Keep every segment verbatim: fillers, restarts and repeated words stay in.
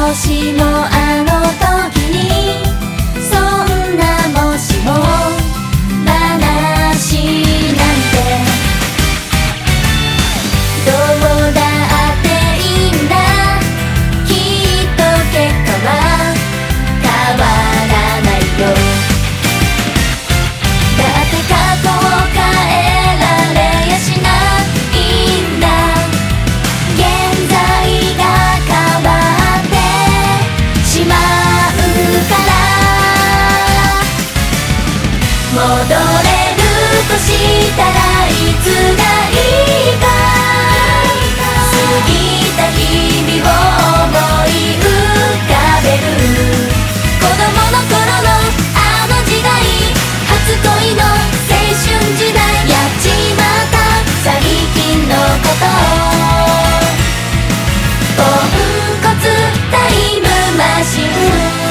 もしもあの時にそんなもしも話なんてどうだっていいんだ。きっと結果は変わらないよ。だって過去を変えられやしないんだ。現在が変わってしまうから戻れるとしたらいつがいいか。過ぎた日々を思い浮かべる。子供の頃のあの時代、初恋の青春時代、やっちまった最近のことポンコツタイムマシン。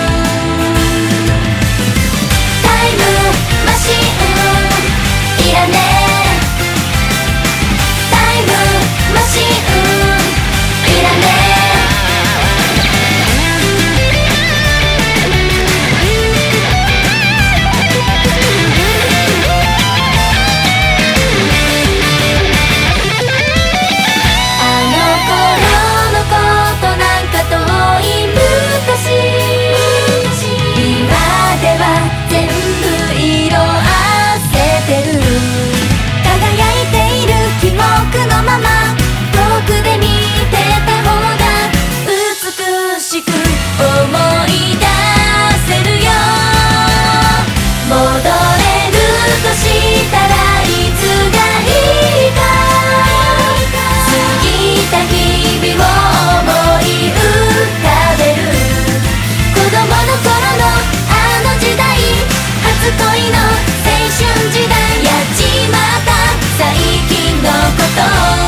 タイムマシンいらねえ。タイムマシンいらねえ。あの頃のことなんか遠い昔。今では全部色あせてる。輝いている記憶のまま遠くで見てた方が美しく思い出せるよ。戻れるとしたらいつがいいか。過ぎた日々を思い浮かべる。子供の頃のあの時代、初恋の青春時代、やっちまった最近のこと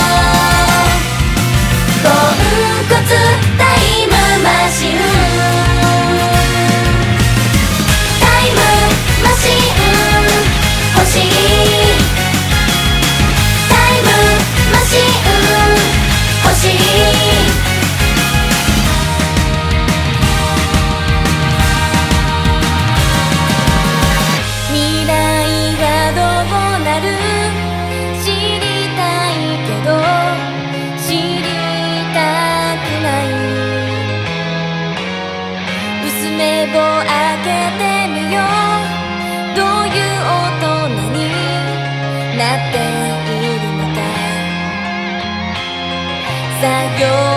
ポンコツタイムマシン。タイムマシン欲しい。タイムマシン欲しい。未来がどうなる知りたいけど知りたくない。薄めを開けてみよう。どういう大人になっているのか。さよ